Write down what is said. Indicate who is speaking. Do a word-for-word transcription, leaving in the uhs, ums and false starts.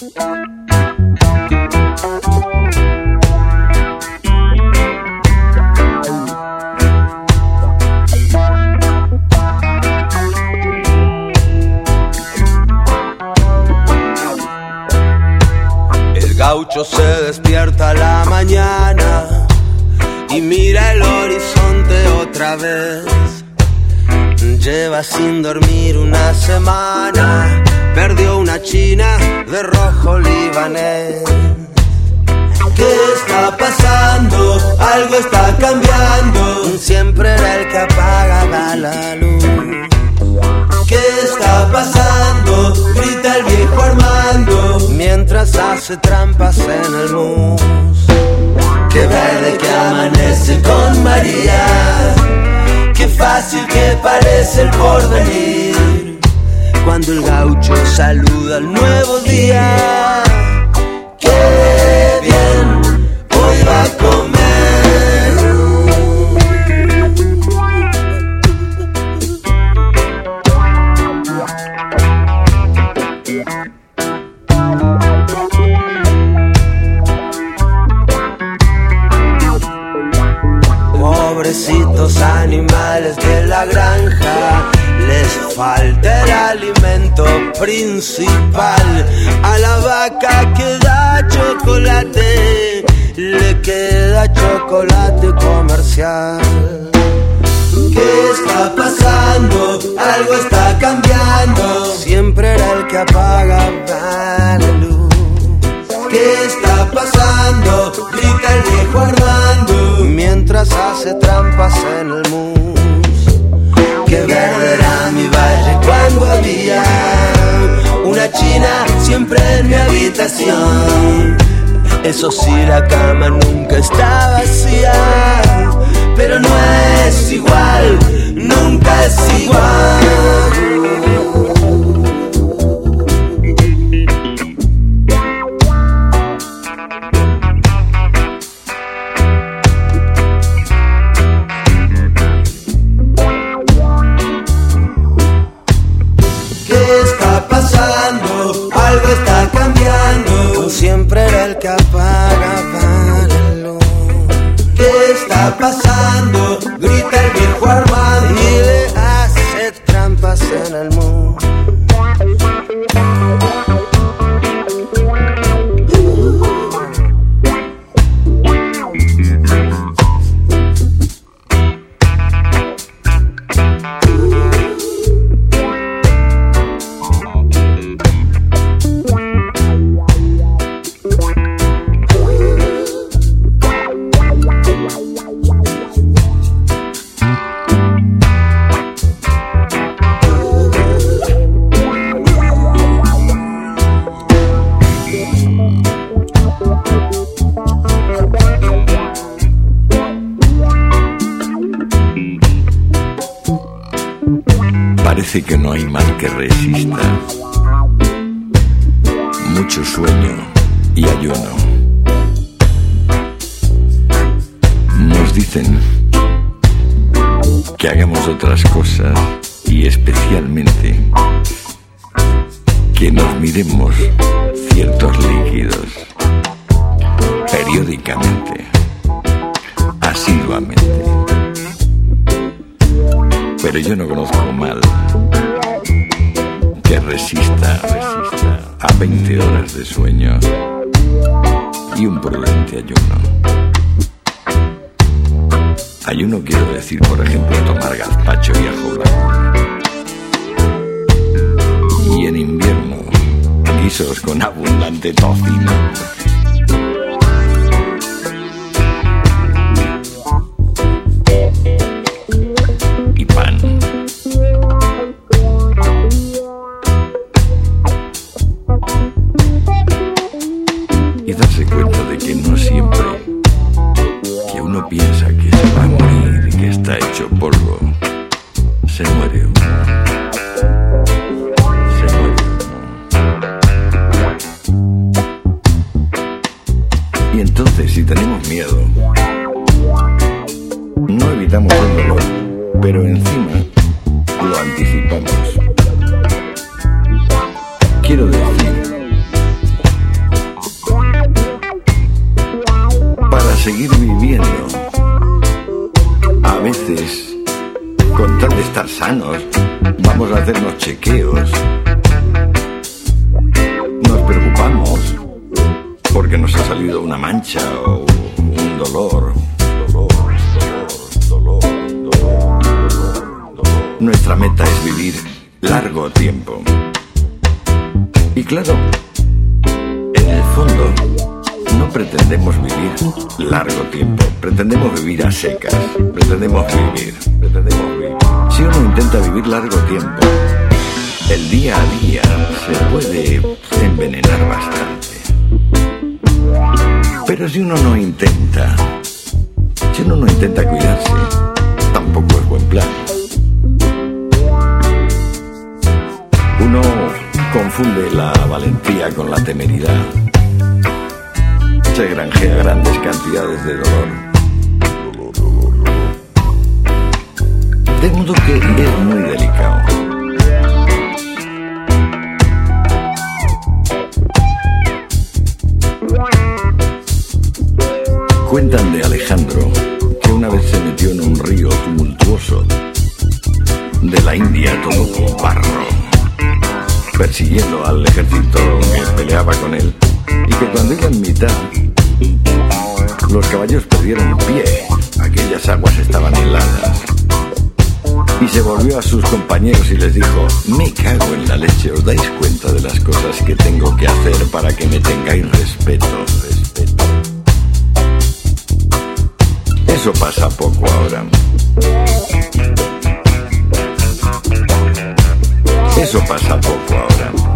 Speaker 1: Gaucho se despierta a la mañana y mira el horizonte otra vez. Lleva sin dormir una semana, perdió una china de rojo libanés. ¿Qué está pasando? Algo está cambiando. Siempre era el que apagaba la luz. ¿Qué está pasando? Grita el viejo Armando mientras hace trampas en el mus. Qué verde que amanece con María, qué fácil que parece el porvenir. Cuando el gaucho saluda al nuevo día, qué bien, hoy va a comer. Pobrecitos animales de la granja, les falta el alimento principal. A la vaca que da chocolate, le queda chocolate comercial. ¿Qué está pasando? Algo está cambiando. Siempre era el que apagaba la luz. ¿Qué está pasando? Grita el viejo Armando mientras hace trampas en el mus. Qué verde era mi valle cuando había una china siempre en mi habitación. Eso sí, la cama nunca está vacía, pero no es igual, nunca es igual. Algo está cambiando. Siempre era el que apagaba la luz. ¿Qué está pasando? Grita el viejo Armando y le hace trampas en el mundo.
Speaker 2: Parece que no hay mal que resista. Mucho sueño y ayuno. Nos dicen que hagamos otras cosas y especialmente que nos miremos ciertos líquidos periódicamente, asiduamente. Pero yo no conozco mal que resista, resista a veinte horas de sueño y un prudente ayuno. Ayuno quiero decir, por ejemplo, tomar gazpacho y ajo blanco. Y en invierno, guisos con abundante tocino. Y darse cuenta de que no siempre que uno piensa que se va a morir y que está hecho polvo, se muere uno. Se muere uno. Y entonces, si tenemos miedo, no evitamos el dolor, pero encima lo anticipamos. Quiero decir seguir viviendo. A veces, con tal de estar sanos, vamos a hacernos chequeos. Nos preocupamos porque nos ha salido una mancha o un dolor. Dolor, dolor, dolor, dolor, dolor, dolor. Nuestra meta es vivir largo tiempo. Y claro, en el fondo, no pretendemos vivir largo tiempo. Pretendemos vivir a secas. Pretendemos vivir, pretendemos vivir. Si uno intenta vivir largo tiempo, el día a día se puede envenenar bastante. Pero si uno no intenta, si uno no intenta cuidarse, tampoco es buen plan. Uno confunde la valentía con la temeridad. Se granjea grandes cantidades de dolor. De modo que es muy delicado. Cuentan de Alejandro que una vez se metió en un río tumultuoso de la India, todo con barro, persiguiendo al ejército que peleaba con él, y que cuando iba en mitad, los caballos perdieron pie. Aquellas aguas estaban heladas. Y se volvió a sus compañeros y les dijo: me cago en la leche, ¿os dais cuenta de las cosas que tengo que hacer para que me tengáis respeto? Respeto. Eso pasa poco ahora. Eso pasa poco ahora.